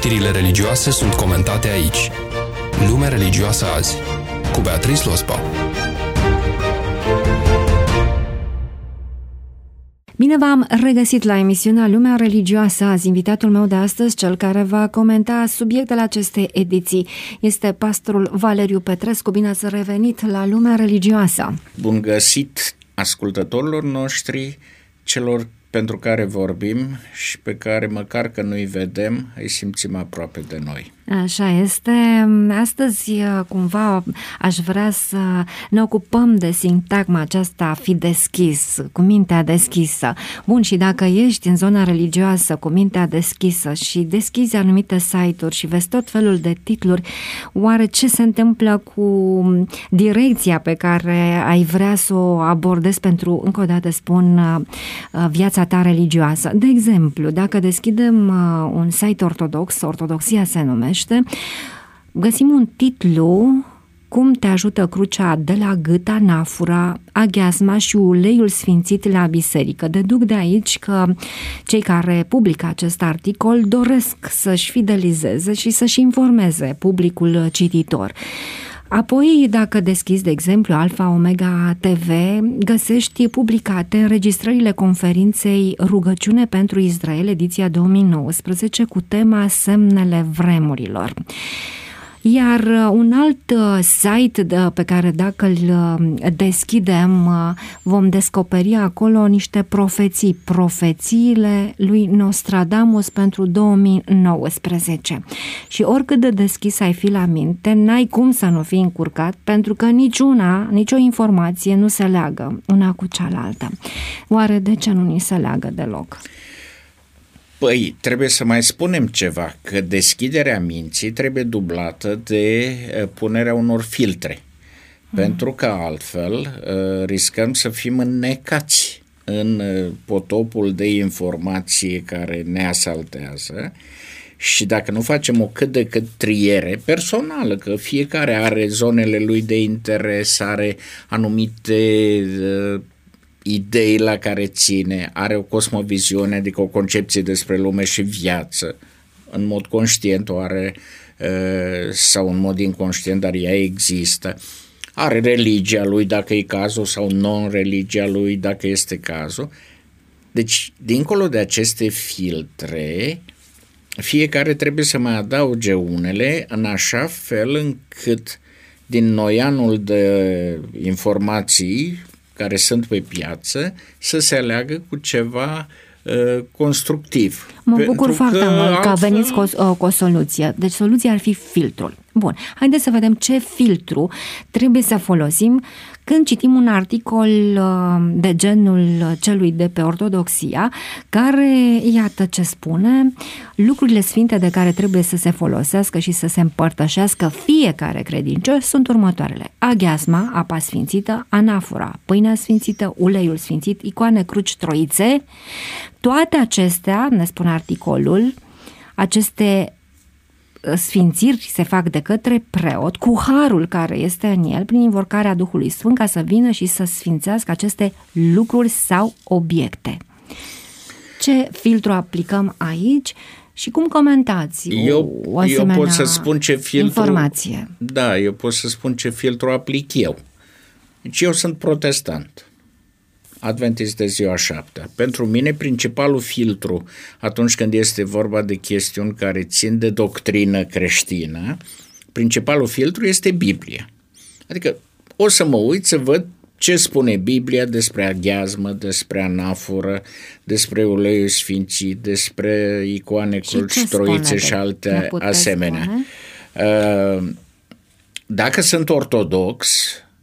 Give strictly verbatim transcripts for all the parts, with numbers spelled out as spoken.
Știrile religioase sunt comentate aici. Lumea religioasă azi, cu Beatrice Lospa. Bine v-am regăsit la emisiunea Lumea religioasă azi. Invitatul meu de astăzi, cel care va comenta subiectele acestei ediții, este pastorul Valeriu Petrescu. Bine ați revenit la Lumea religioasă. Bun găsit ascultătorilor noștri, celor pentru care vorbim și pe care măcar că nu-i vedem, îi simțim aproape de noi. Așa este. Astăzi, cumva, aș vrea să ne ocupăm de sintagma aceasta, a fi deschis, cu mintea deschisă. Bun, și dacă ești în zona religioasă cu mintea deschisă și deschizi anumite site-uri și vezi tot felul de titluri, oare ce se întâmplă cu direcția pe care ai vrea să o abordezi pentru, încă o dată spun, viața ta religioasă? De exemplu, dacă deschidem un site ortodox, Ortodoxia se numește, găsim un titlu: Cum te ajută crucea de la gât, anafura, aghiazma și uleiul sfințit la biserică. Deduc de aici că cei care publică acest articol doresc să-și fidelizeze și să-și informeze publicul cititor. Apoi, dacă deschizi, de exemplu, Alfa Omega T V, găsești publicate înregistrările conferinței Rugăciune pentru Israel, ediția două mii nouăsprezece, cu tema Semnele vremurilor. Iar un alt site de, pe care dacă îl deschidem vom descoperi acolo niște profeții, profețiile lui Nostradamus pentru două mii nouăsprezece. Și oricât de deschis ai fi la minte, n-ai cum să nu fii încurcat, pentru că niciuna, nicio informație nu se leagă una cu cealaltă. Oare de ce nu ni se leagă deloc? Păi, trebuie să mai spunem ceva, că deschiderea minții trebuie dublată de punerea unor filtre, mm. pentru că altfel riscăm să fim înnecați în potopul de informație care ne asaltează și dacă nu facem o cât de cât triere personală, că fiecare are zonele lui de interes, are anumite idei la care ține, are o cosmoviziune, adică o concepție despre lume și viață, în mod conștient o are sau în mod inconștient, dar ea există. Are religia lui dacă e cazul sau non-religia lui dacă este cazul. Deci, dincolo de aceste filtre, fiecare trebuie să mai adauge unele în așa fel încât din noianul de informații care sunt pe piață, să se aleagă cu ceva uh, constructiv. Mă bucur foarte mult că altfel... veniți cu o, cu o soluție. Deci soluția ar fi filtrul. Bun, haideți să vedem ce filtru trebuie să folosim când citim un articol de genul celui de pe Ortodoxia, care, iată ce spune, lucrurile sfinte de care trebuie să se folosească și să se împărtășească fiecare credincios sunt următoarele: aghiazma, apa sfințită, anafora, pâinea sfințită, uleiul sfințit, icoane, cruci, troițe. Toate acestea, ne spune articolul, aceste sfințiri se fac de către preot cu harul care este în el, prin invocarea Duhului Sfânt, ca să vină și să sfințească aceste lucruri sau obiecte. Ce filtru aplicăm aici și cum comentați eu, o asemenea eu pot să spun ce filtru, informație? Da, eu pot să spun ce filtru aplic eu. Deci eu sunt protestant, adventist de ziua șaptea. Pentru mine, principalul filtru atunci când este vorba de chestiuni care țin de doctrină creștină, principalul filtru este Biblia. Adică o să mă uit să văd ce spune Biblia despre aghiazmă, despre anaforă, despre uleiul sfințit, despre icoane, cruci, troițe și alte asemenea. Spune? Dacă sunt ortodox,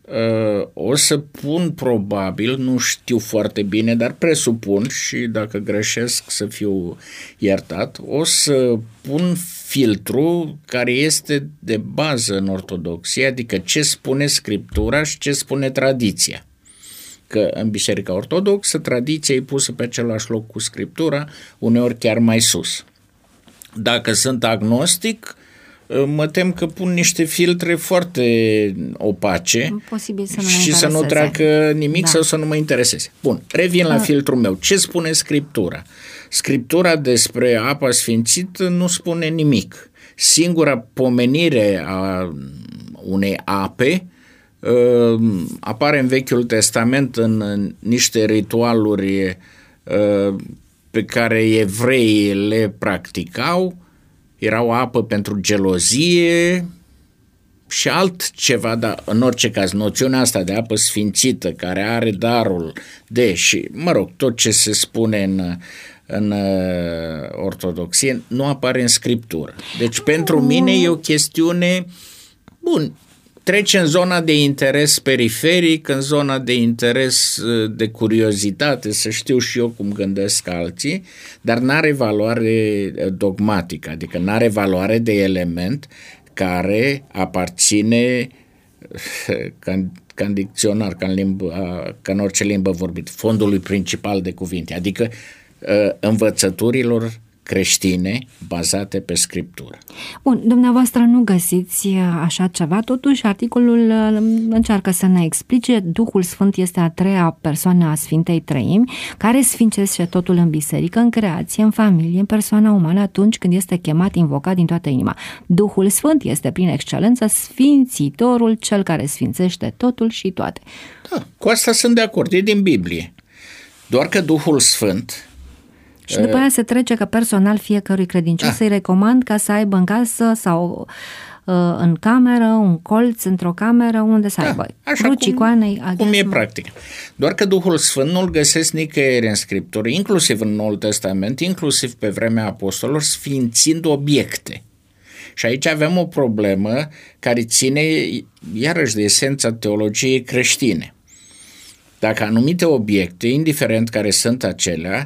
o să pun probabil, nu știu foarte bine, dar presupun și dacă greșesc să fiu iertat, o să pun filtru care este de bază în ortodoxie, adică ce spune Scriptura și ce spune tradiția. Că în Biserica Ortodoxă tradiția e pusă pe același loc cu Scriptura, uneori chiar mai sus. Dacă sunt agnostic, mă tem că pun niște filtre foarte opace Posibil să nu și să nu treacă nimic, da, sau să nu mă intereseze. Bun, revin la filtrul meu. Ce spune Scriptura? Scriptura despre apa sfințită nu spune nimic. Singura pomenire a unei ape apare în Vechiul Testament în niște ritualuri pe care evreii le practicau. Era o apă pentru gelozie și altceva, dar în orice caz noțiunea asta de apă sfințită care are darul de, și mă rog, tot ce se spune în, în ortodoxie nu apare în Scriptură. Deci pentru mine e o chestiune, bun, trece în zona de interes periferic, în zona de interes de curiozitate, să știu și eu cum gândesc alții, dar n-are valoare dogmatică, adică n-are valoare de element care aparține ca, ca în dicționar, ca în, limbă, ca în orice limbă vorbită, fondului principal de cuvinte, adică învățăturilor creștine bazate pe Scriptură. Bun, dumneavoastră nu găsiți așa ceva, totuși articolul încearcă să ne explice: Duhul Sfânt este a treia persoană a Sfintei Treimi, care sfințește totul în biserică, în creație, în familie, în persoana umană, atunci când este chemat, invocat din toată inima. Duhul Sfânt este prin excelență sfințitorul, cel care sfințește totul și toate. Da, cu asta sunt de acord, e din Biblie. Doar că Duhul Sfânt... Și după aia se trece că personal fiecărui credincios ah. să-i recomand ca să aibă în casă sau uh, în cameră, un colț într-o cameră unde să aibă cruci, icoanei, aghiazmă. Cum e practic. Doar că Duhul Sfânt nu-l găsesc nicăieri în Scriptură, inclusiv în Noul Testament, inclusiv pe vremea apostolilor, sfințind obiecte. Și aici avem o problemă care ține iarăși de esența teologiei creștine. Dacă anumite obiecte, indiferent care sunt acelea,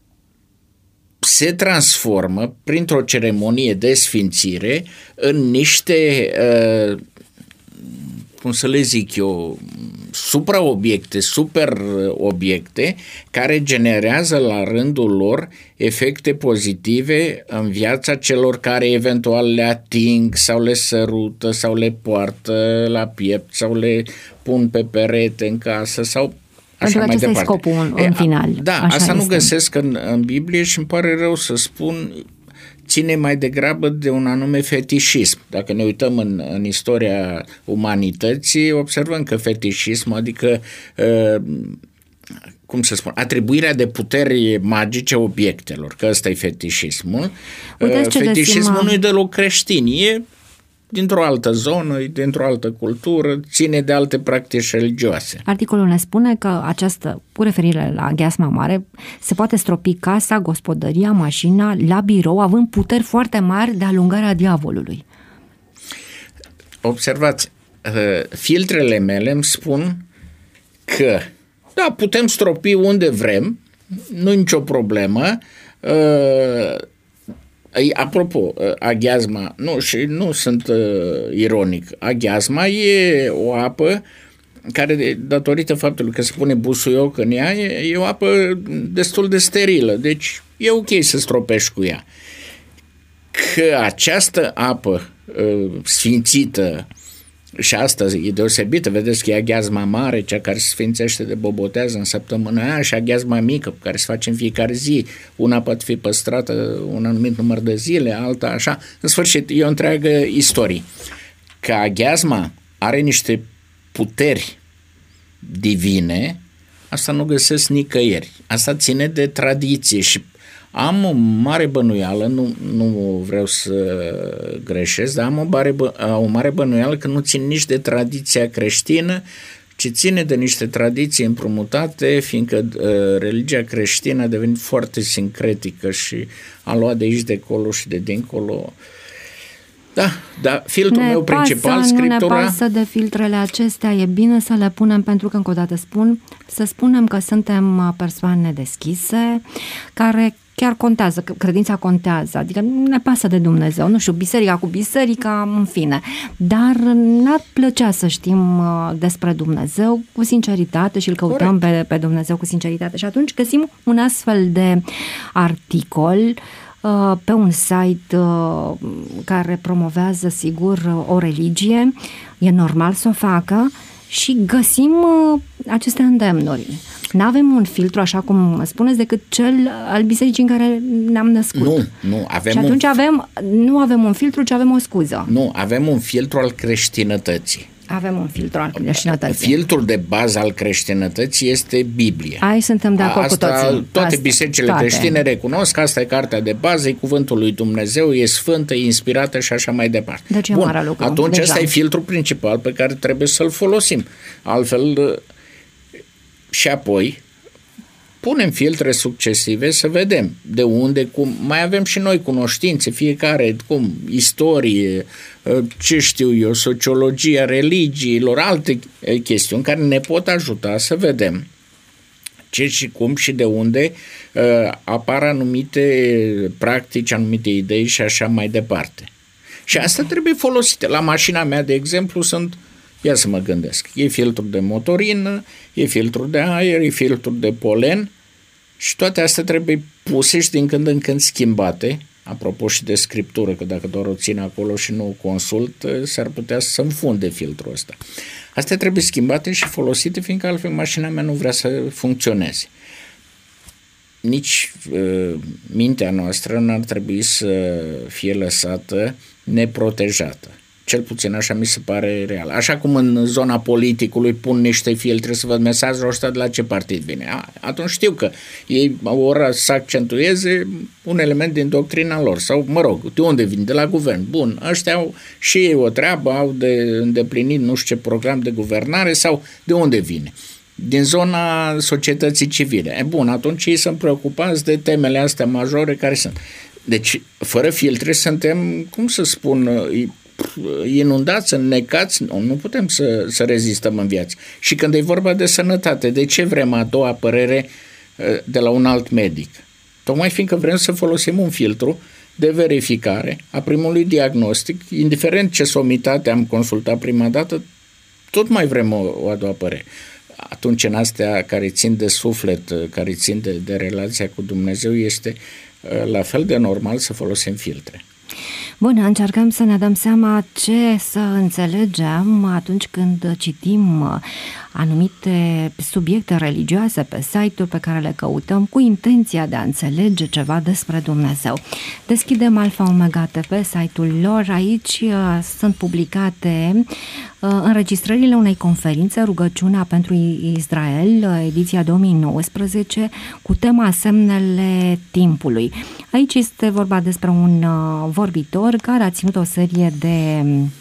se transformă printr-o ceremonie de sfințire în niște, uh, cum să le zic eu, supraobiecte, superobiecte, care generează la rândul lor efecte pozitive în viața celor care eventual le ating sau le sărută sau le poartă la piept sau le pun pe perete în casă sau... Pentru că acesta e scopul în, în final. Da, așa asta este. Nu găsesc în, în Biblie și îmi pare rău să spun, ține mai degrabă de un anume fetișism. Dacă ne uităm în, în istoria umanității, observăm că fetișismul, adică, uh, cum să spun, atribuirea de puteri magice obiectelor, că ăsta e fetișismul. Uh, fetișismul nu e deloc creștin, e dintr-o altă zonă, dintr-o altă cultură, ține de alte practici religioase. Articolul ne spune că această, cu referire la gheasma mare, se poate stropi casa, gospodăria, mașina, la birou, având puteri foarte mari de alungarea diavolului. Observați, filtrele mele îmi spun că, da, putem stropi unde vrem, nu nicio problemă. Apropo, aghiazma, nu, și nu sunt uh, ironic, aghiazma e o apă care, datorită faptului că se pune busuioc în ea, e, e o apă destul de sterilă, deci e ok să stropești cu ea. Că această apă uh, sfințită, și asta e deosebită, vedeți că e aghiazma mare, cea care se sfințește de bobotează în săptămâna aia, și aghiazma mică, care se face în fiecare zi. Una poate fi păstrată un anumit număr de zile, alta așa. În sfârșit, e o întreagă istorie. Că aghiazma are niște puteri divine, asta nu găsesc nicăieri. Asta ține de tradiție și am o mare bănuială, nu, nu vreau să greșesc, dar am o mare, bă, o mare bănuială că nu țin nici de tradiția creștină, ci ține de niște tradiții împrumutate, fiindcă uh, religia creștină a devenit foarte sincretică și a luat de aici, de acolo și de dincolo. Da, dar filtrul ne meu pasă, principal, Scriptura... Nu ne pasă de filtrele acestea, e bine să le punem, pentru că, încă o dată spun, să spunem că suntem persoane deschise, care chiar contează, că credința contează, adică nu ne pasă de Dumnezeu, nu știu, biserica cu biserica, în fine, dar n-ar plăcea să știm despre Dumnezeu cu sinceritate și îl căutăm pe, pe Dumnezeu cu sinceritate. Și atunci găsim un astfel de articol pe un site care promovează, sigur, o religie, e normal să o facă și găsim aceste îndemnuri. N-avem un filtru, așa cum spuneți, decât cel al bisericii în care ne-am născut. Nu, nu. Avem și atunci un... avem, nu avem un filtru, ci avem o scuză. Nu, avem un filtru al creștinătății. Avem un filtru al creștinătății. Filtrul de bază al creștinătății este Biblia. Aici suntem de acord asta, cu toții. Toate asta, bisericile toate. creștine recunosc, asta e cartea de bază, e cuvântul lui Dumnezeu, e sfântă, e inspirată și așa mai departe. Deci e Bun, mare lucru. atunci deja. ăsta e filtrul principal pe care trebuie să-l folosim. Altfel, și apoi punem filtre succesive să vedem de unde, cum, mai avem și noi cunoștințe, fiecare, cum, istorie, ce știu eu, sociologia religiilor, alte chestiuni care ne pot ajuta să vedem ce și cum și de unde uh, apar anumite practici, anumite idei și așa mai departe. Și asta trebuie folosite. La mașina mea, de exemplu, sunt, ia să mă gândesc, e filtru de motorină, e filtru de aer, e filtru de polen și toate astea trebuie puse și din când în când schimbate, apropo și de scriptură, că dacă doar o țin acolo și nu o consult, s-ar putea să înfunde filtrul ăsta. Astea trebuie schimbate și folosite, fiindcă altfel mașina mea nu vrea să funcționeze. Nici uh, mintea noastră n-ar trebui să fie lăsată neprotejată. Cel puțin așa mi se pare real. Așa cum în zona politicului pun niște filtre să văd mesajul ăsta de la ce partid vine. A, atunci știu că ei ora să accentueze un element din doctrina lor. Sau, mă rog, de unde vin? De la guvern. Bun, ăștia au și ei o treabă, au de îndeplinit nu știu ce program de guvernare sau de unde vine? Din zona societății civile. E bun, atunci ei sunt preocupați de temele astea majore care sunt. Deci, fără filtre suntem, cum să spun, inundați, înnecați, nu, nu putem să, să rezistăm în viață. Și când e vorba de sănătate, de ce vrem a doua părere de la un alt medic? Tocmai fiindcă vrem să folosim un filtru de verificare a primului diagnostic, indiferent ce somitate am consultat prima dată, tot mai vrem o, o a doua părere. Atunci în astea care țin de suflet, care țin de, de relația cu Dumnezeu, este la fel de normal să folosim filtre. Bun, încercăm să ne dăm seama ce să înțelegem atunci când citim anumite subiecte religioase pe site-uri pe care le căutăm cu intenția de a înțelege ceva despre Dumnezeu. Deschidem Alpha Omega T V, site-ul lor. Aici uh, sunt publicate uh, înregistrările unei conferințe, Rugăciunea pentru Israel, uh, ediția două mii nouăsprezece, cu tema Semnele timpului. Aici este vorba despre un uh, vorbitor care a ținut o serie de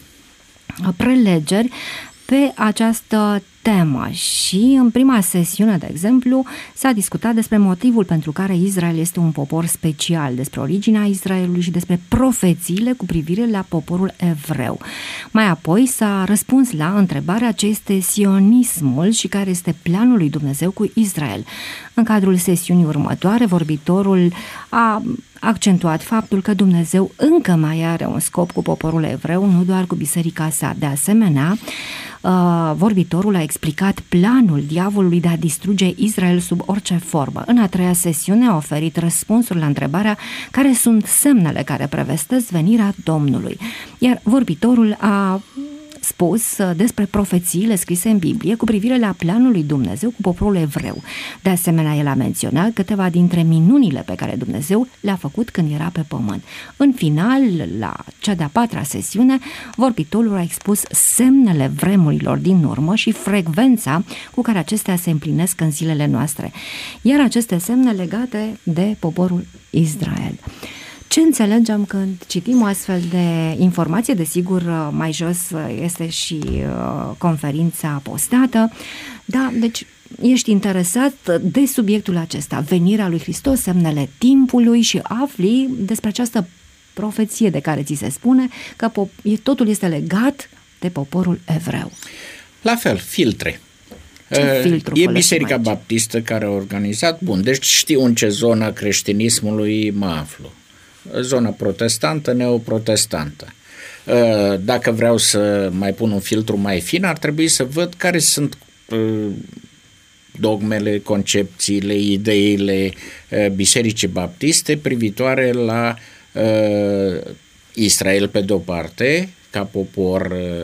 uh, prelegeri pe această temă și în prima sesiune, de exemplu, s-a discutat despre motivul pentru care Israel este un popor special, despre originea Israelului și despre profețiile cu privire la poporul evreu. Mai apoi s-a răspuns la întrebarea ce este sionismul și care este planul lui Dumnezeu cu Israel. În cadrul sesiunii următoare, vorbitorul a accentuat faptul că Dumnezeu încă mai are un scop cu poporul evreu, nu doar cu biserica sa. De asemenea, vorbitorul a explicat planul diavolului de a distruge Israel sub orice formă. În a treia sesiune a oferit răspunsuri la întrebarea care sunt semnele care prevestesc venirea Domnului. Iar vorbitorul a spus despre profețiile scrise în Biblie cu privire la planul lui Dumnezeu cu poporul evreu. De asemenea, el a menționat câteva dintre minunile pe care Dumnezeu le-a făcut când era pe pământ. În final, la cea de-a patra sesiune, vorbitorul a expus semnele vremurilor din urmă și frecvența cu care acestea se împlinesc în zilele noastre, iar aceste semne legate de poporul Israel. Ce înțelegem când citim o astfel de informație? Desigur, mai jos este și uh, conferința postată. Da, deci ești interesat de subiectul acesta, venirea lui Hristos, semnele timpului și afli despre această profeție de care ți se spune că totul este legat de poporul evreu. La fel, filtre. E Biserica Baptistă care a organizat, bun, deci știu în ce zonă creștinismului mă aflu. Zona protestantă, neoprotestantă. Dacă vreau să mai pun un filtru mai fin, ar trebui să văd care sunt dogmele, concepțiile, ideile Bisericii Baptiste privitoare la uh, Israel pe de-o parte, ca popor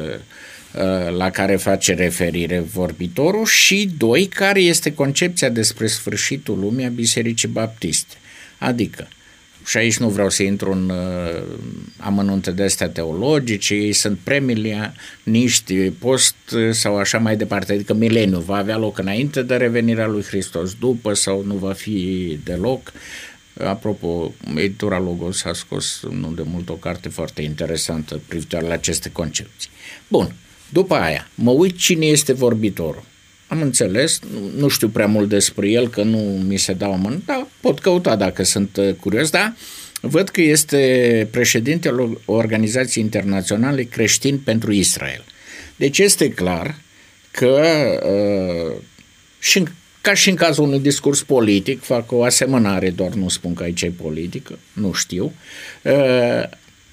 uh, la care face referire vorbitorul, și doi, care este concepția despre sfârșitul lumii a Bisericii Baptiste. Adică, și aici nu vreau să intru în uh, amănunte de astea teologice, ei sunt premileniști, post sau așa mai departe, adică mileniu va avea loc înainte de revenirea lui Hristos, după sau nu va fi deloc. Apropo, editura Logos a scos nu de mult o carte foarte interesantă privitoare la aceste concepții. Bun, după aia, mă uit cine este vorbitorul. Am înțeles, nu știu prea mult despre el, că nu mi se dau mână, dar pot căuta dacă sunt curios, dar văd că este președintele Organizației Internaționale Creștini pentru Israel. Deci este clar că uh, și în, ca și în cazul unui discurs politic, fac o asemănare, doar nu spun că aici e politică, nu știu, uh,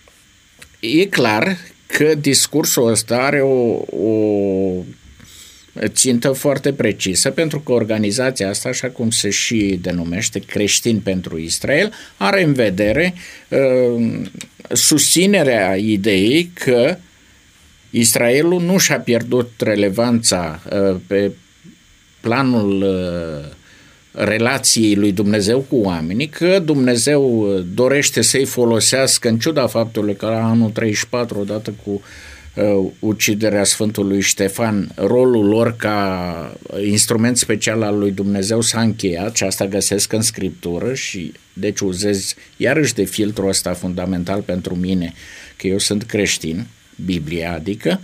e clar că discursul ăsta are o, o țintă foarte precisă, pentru că organizația asta, așa cum se și denumește, Creștini pentru Israel, are în vedere uh, susținerea ideii că Israelul nu și-a pierdut relevanța uh, pe planul uh, relației lui Dumnezeu cu oamenii, că Dumnezeu dorește să-i folosească, în ciuda faptului că la anul treizeci și patru, odată cu uh, uciderea Sfântului Ștefan, rolul lor ca instrument special al lui Dumnezeu s-a încheiat, și asta găsesc în Scriptură, și deci uzez iarăși de filtrul ăsta fundamental pentru mine, că eu sunt creștin, Biblia adică,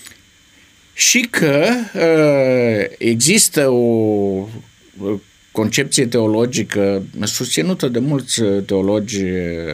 și că uh, există o concepție teologică susținută de mulți teologi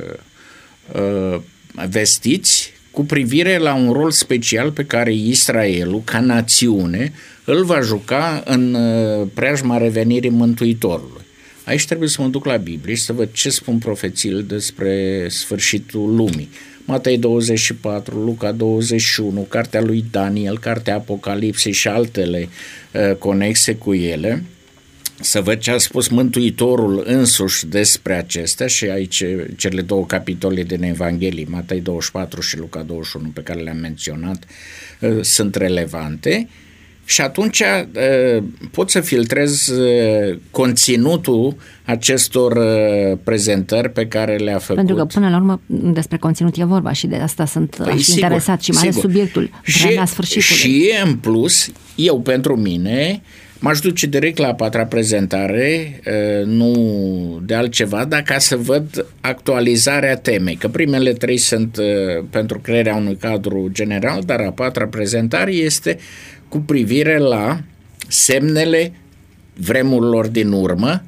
uh, vestiți cu privire la un rol special pe care Israelul, ca națiune, îl va juca în uh, preajma revenirii Mântuitorului. Aici trebuie să mă duc la Biblie și să văd ce spun profețiile despre sfârșitul lumii. Matei douăzeci și patru, Luca douăzeci și unu, cartea lui Daniel, cartea Apocalipsei și altele uh, conexe cu ele, să văd ce a spus Mântuitorul însuși despre acestea, și aici cele două capitole din Evanghelii, Matei douăzeci și patru și Luca douăzeci și unu, pe care le-am menționat, uh, sunt relevante. Și atunci uh, pot să filtrez uh, conținutul acestor uh, prezentări pe care le-a făcut. Pentru că până la urmă despre conținut e vorba și de asta sunt păi, sigur, interesat și mai ales subiectul, vremea sfârșitului. Și în plus, eu pentru mine m-aș duce direct la a patra prezentare, uh, nu de altceva, dar ca să văd actualizarea temei, că primele trei sunt uh, pentru crearea unui cadru general, dar a patra prezentare este cu privire la semnele vremurilor din urmă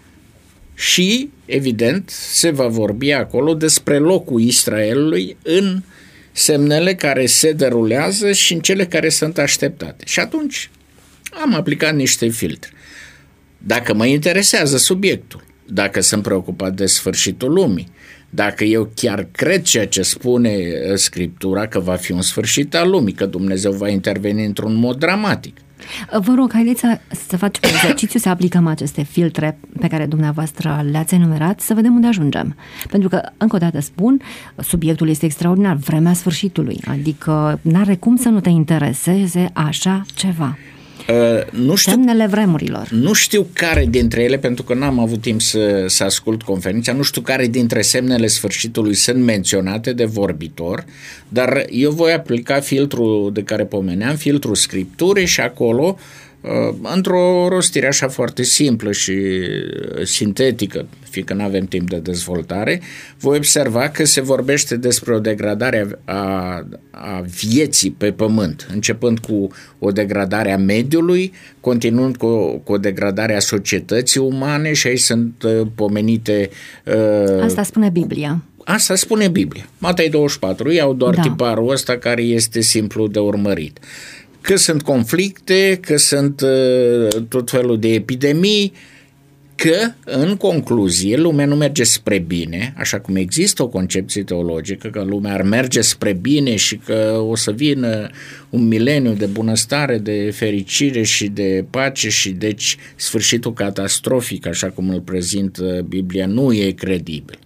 și, evident, se va vorbi acolo despre locul Israelului în semnele care se derulează și în cele care sunt așteptate. Și atunci am aplicat niște filtre. Dacă mă interesează subiectul, dacă sunt preocupat de sfârșitul lumii, dacă eu chiar cred ceea ce spune Scriptura, că va fi un sfârșit al lumii, că Dumnezeu va interveni într-un mod dramatic. Vă rog, haideți să, să facem un exercițiu, să aplicăm aceste filtre pe care dumneavoastră le-ați enumerat, să vedem unde ajungem. Pentru că, încă o dată spun, subiectul este extraordinar, vremea sfârșitului, adică n-are cum să nu te intereseze așa ceva. Uh, nu știu, semnele vremurilor. Nu știu care dintre ele, pentru că n-am avut timp să, să ascult conferința, nu știu care dintre semnele sfârșitului sunt menționate de vorbitor, dar eu voi aplica filtrul de care pomeneam, filtrul Scripturii, și acolo, uh, într-o rostire așa foarte simplă și sintetică, fiindcă nu avem timp de dezvoltare, voi observa că se vorbește despre o degradare a, a vieții pe pământ, începând cu o degradare a mediului, continuând cu o, cu o degradare a societății umane, și aici sunt uh, pomenite... Uh, Asta spune Biblia. Asta spune Biblia. Matei douăzeci și patru, iau doar da. tiparul ăsta care este simplu de urmărit. Că sunt conflicte, că sunt uh, tot felul de epidemii, că, în concluzie, lumea nu merge spre bine, așa cum există o concepție teologică că lumea ar merge spre bine și că o să vină un mileniu de bunăstare, de fericire și de pace și deci sfârșitul catastrofic, așa cum îl prezintă Biblia, nu e credibil.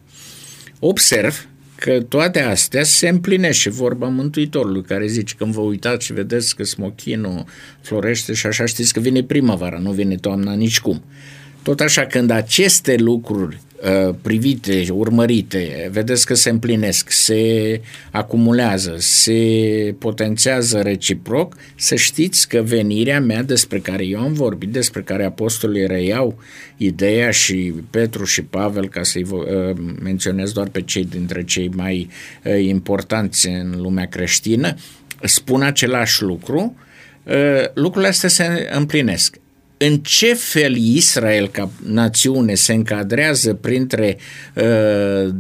Observ că toate astea se împlinesc și vorba Mântuitorului, care zice: când vă uitați și vedeți că smochinul florește și așa, știți că vine primăvara, nu vine toamna nicicum. Tot așa, când aceste lucruri uh, privite, urmărite, vedeți că se împlinesc, se acumulează, se potențează reciproc, să știți că venirea mea, despre care eu am vorbit, despre care apostolii reiau ideea, și Petru și Pavel, ca să-i uh, menționez doar pe cei dintre cei mai uh, importanți în lumea creștină, spun același lucru, uh, lucrurile astea se împlinesc. În ce fel Israel ca națiune se încadrează printre uh,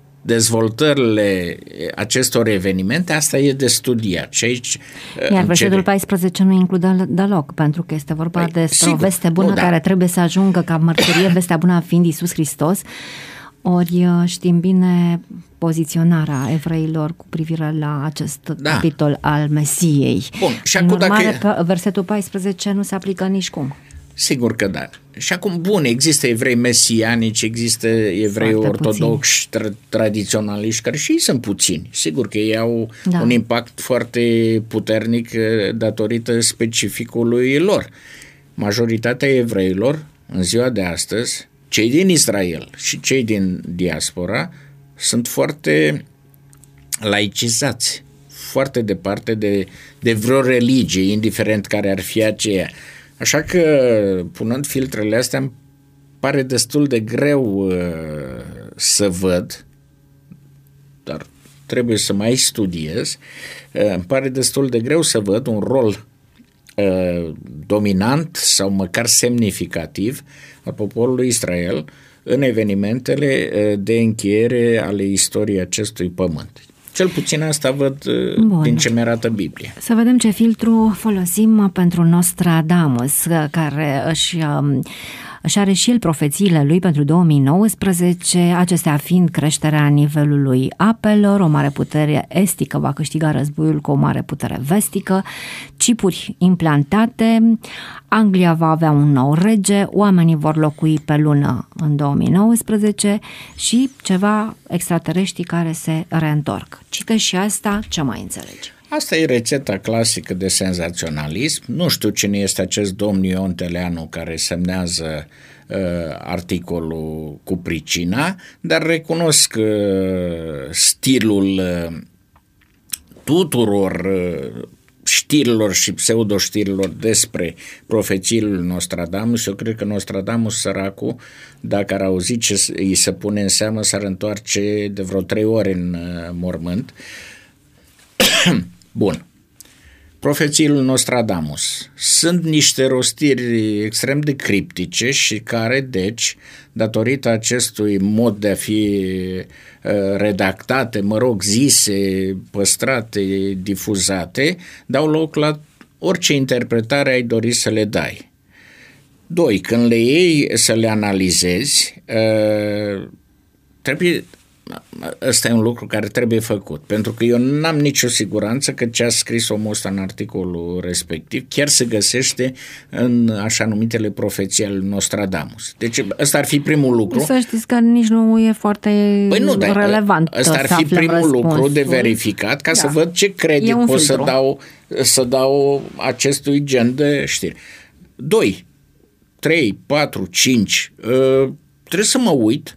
dezvoltările acestor evenimente, asta e de studiat. Și aici, Iar versetul paisprezece nu include deloc, pentru că este vorba păi, despre sigur, o veste bună nu, da. care trebuie să ajungă ca mărturie, vestea bună fiind Iisus Hristos. Ori știm bine poziționarea evreilor cu privire la acest da. capitol al Mesiei. Bun, și în acum urmare, dacă... versetul paisprezece nu se aplică nici cum. Sigur că da. Și acum, bun, există evrei mesianici, există evrei foarte ortodoxi, tra- tradiționaliști, care și ei sunt puțini. Sigur că ei au da. un impact foarte puternic datorită specificului lor. Majoritatea evreilor, în ziua de astăzi, cei din Israel și cei din diaspora, sunt foarte laicizați, foarte departe de, de vreo religie, indiferent care ar fi aceea. Așa că, punând filtrele astea, îmi pare destul de greu uh, să văd, dar trebuie să mai studiez, uh, îmi pare destul de greu să văd un rol uh, dominant sau măcar semnificativ al poporului Israel în evenimentele uh, de încheiere ale istoriei acestui pământ. Cel puțin asta văd Bun. din ce mi-arată Biblia. Să vedem ce filtru folosim pentru Nostradamus, care își, își are și el profețiile lui pentru două mii nouăsprezece, acestea fiind creșterea nivelului apelor, o mare putere estică va câștiga războiul cu o mare putere vestică, chipuri implantate, Anglia va avea un nou rege, oamenii vor locui pe lună în două mii nouăsprezece și ceva extraterestri care se reîntorc. Citești și asta, ce mai înțelegi? Asta e rețeta clasică de senzaționalism. Nu știu cine este acest domn Ion Teleanu care semnează uh, articolul cu pricina, dar recunosc uh, stilul uh, tuturor uh, știrilor și pseudoștirilor despre profețiile lui Nostradamus. Eu cred că Nostradamus, săracul, dacă ar auzi ce îi se pune în seamă, s-ar întoarce de vreo trei ori în uh, mormânt. Bun. Profețiile lui Nostradamus sunt niște rostiri extrem de criptice și care, deci, datorită acestui mod de a fi uh, redactate, mă rog, zise, păstrate, difuzate, dau loc la orice interpretare ai dori să le dai. Doi, când le iei să le analizezi, uh, trebuie... Ăsta e un lucru care trebuie făcut, pentru că eu n-am nicio siguranță că ce a scris omul ăsta în articolul respectiv chiar se găsește în așa numitele profeții ale lui Nostradamus. Deci ăsta ar fi primul lucru. Să știți că nici nu e foarte păi nu, relevant. Ăsta ar fi primul răspunsul. lucru de verificat ca da. să văd ce credit pot filtru. să dau, să dau acestui gen de știri. Doi, trei, patru, cinci, uh, trebuie să mă uit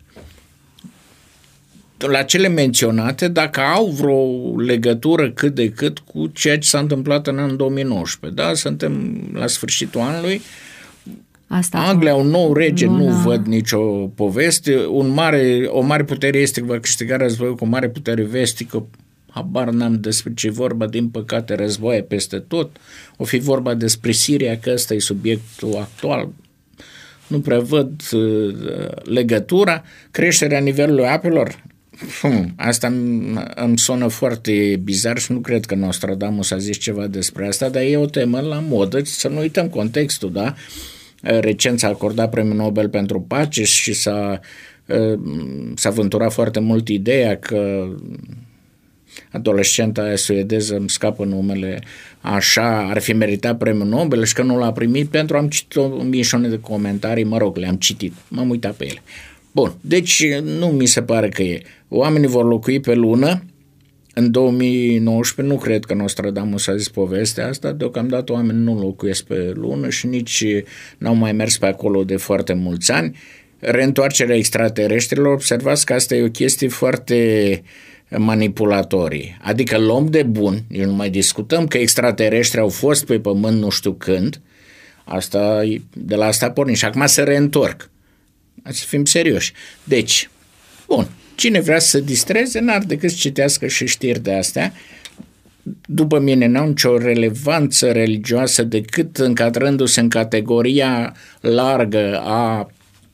la cele menționate, dacă au vreo legătură cât de cât cu ceea ce s-a întâmplat în anul două mii nouăsprezece. Da, suntem la sfârșitul anului. Asta Anglia, un nou rege, nu, nu da. văd nicio poveste. Un mare, o mare putere estică va câștiga războiul cu o mare putere vestică. Habar n-am despre ce vorba, din păcate războaie peste tot. O fi vorba despre Siria, că ăsta e subiectul actual. Nu prea văd uh, legătura. Creșterea nivelului apelor, Hmm, asta îmi, îmi sună foarte bizar și nu cred că Nostradamus a zis ceva despre asta, dar e o temă la modă, să nu uităm contextul, da? recent s-a acordat premiul Nobel pentru pace și s-a, s-a vânturat foarte mult ideea că adolescenta aia suedeză, îmi scapă numele, așa, ar fi meritat premiul Nobel și că nu l-a primit pentru, am citit o mișoane de comentarii, mă rog, le-am citit, m-am uitat pe ele. Bun, deci nu mi se pare că e. Oamenii vor locui pe lună, în două mii nouăsprezece nu cred că Nostradamus a zis povestea asta, deocamdată oamenii nu locuiesc pe lună și nici n-au mai mers pe acolo de foarte mulți ani. Reîntoarcerea extraterestrilor, observați că asta e o chestie foarte manipulatorii. Adică luăm de bun, eu nu mai discutăm că extraterestri au fost pe pământ nu știu când, asta, de la asta pornim și acum se reîntorc. Să fim serioși. Deci, bun, cine vrea să se distreze n-ar decât să citească și știri de astea. După mine n-au nicio relevanță religioasă decât încadrându-se în categoria largă a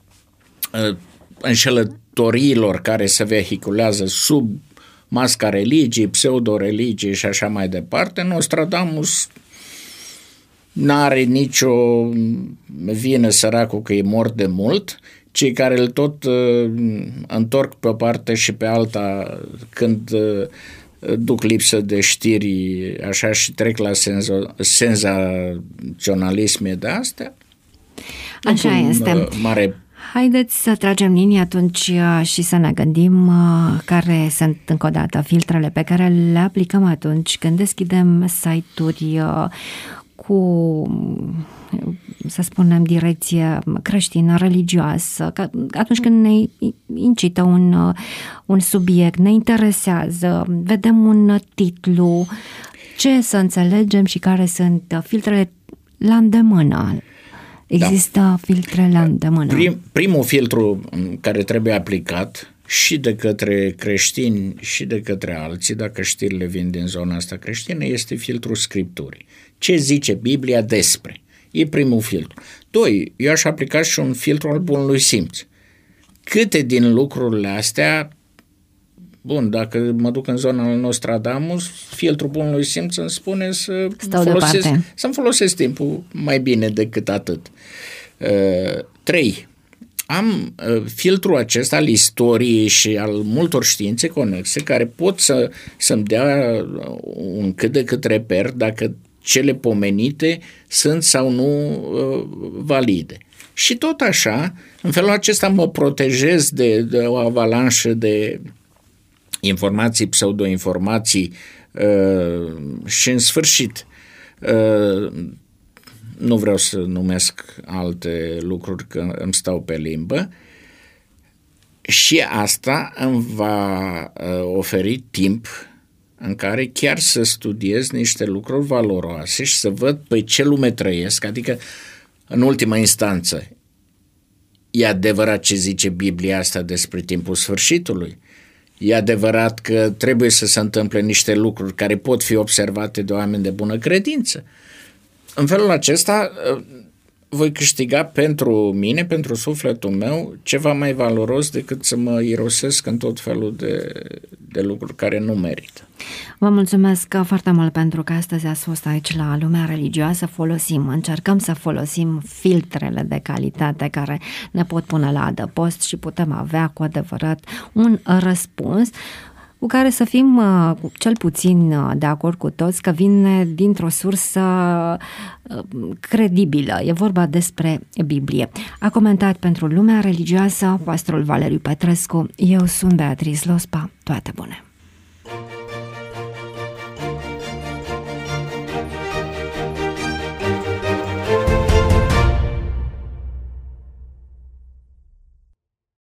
înșelătoriilor care se vehiculează sub masca religiei, pseudo-religiei și așa mai departe. Nostradamus n-are nicio vină săracul că e mort de mult. Cei care îl tot uh, întorc pe o parte și pe alta când uh, duc lipsă de știri așa și trec la senzo- senzaționalisme de astea. Așa este. Uh, mare... Haideți să tragem linii atunci și să ne gândim care sunt încă o dată filtrele pe care le aplicăm atunci când deschidem site-uri cu, să spunem, direcție creștină, religioasă, atunci când ne incită un, un subiect, ne interesează, vedem un titlu, ce să înțelegem și care sunt filtrele la îndemână. Există da. filtre la îndemână. Prim, primul filtru care trebuie aplicat și de către creștini și de către alții, dacă știrile vin din zona asta creștină, este filtrul Scripturii. Ce zice Biblia despre? E primul filtru. Doi, eu aș aplica și un filtru al bunului simț. Câte din lucrurile astea, bun, dacă mă duc în zona lui Nostradamus, filtrul bunului simț îmi spune să folosesc, să-mi folosesc timpul mai bine decât atât. Uh, trei, am uh, filtrul acesta al istoriei și al multor științe conexe care pot să, să-mi dea un cât de cât reper dacă cele pomenite sunt sau nu uh, valide. Și tot așa, în felul acesta mă protejez de, de o avalanșă de informații, pseudo-informații uh, și în sfârșit uh, nu vreau să numesc alte lucruri că îmi stau pe limbă și asta îmi va uh, oferi timp în care chiar să studiez niște lucruri valoroase și să văd pe ce lume trăiesc, adică în ultima instanță e adevărat ce zice Biblia asta despre timpul sfârșitului. E adevărat că trebuie să se întâmple niște lucruri care pot fi observate de oameni de bună credință. În felul acesta voi câștiga pentru mine, pentru sufletul meu, ceva mai valoros decât să mă irosesc în tot felul de, de lucruri care nu merită. Vă mulțumesc foarte mult pentru că astăzi ați fost aici la Lumea Religioasă. Folosim, încercăm să folosim filtrele de calitate care ne pot pune la adăpost și putem avea cu adevărat un răspuns cu care să fim cel puțin de acord cu toți că vine dintr-o sursă credibilă. E vorba despre Biblie. A comentat pentru Lumea Religioasă pastorul Valeriu Petrescu. Eu sunt Beatrice Lospa. Toate bune!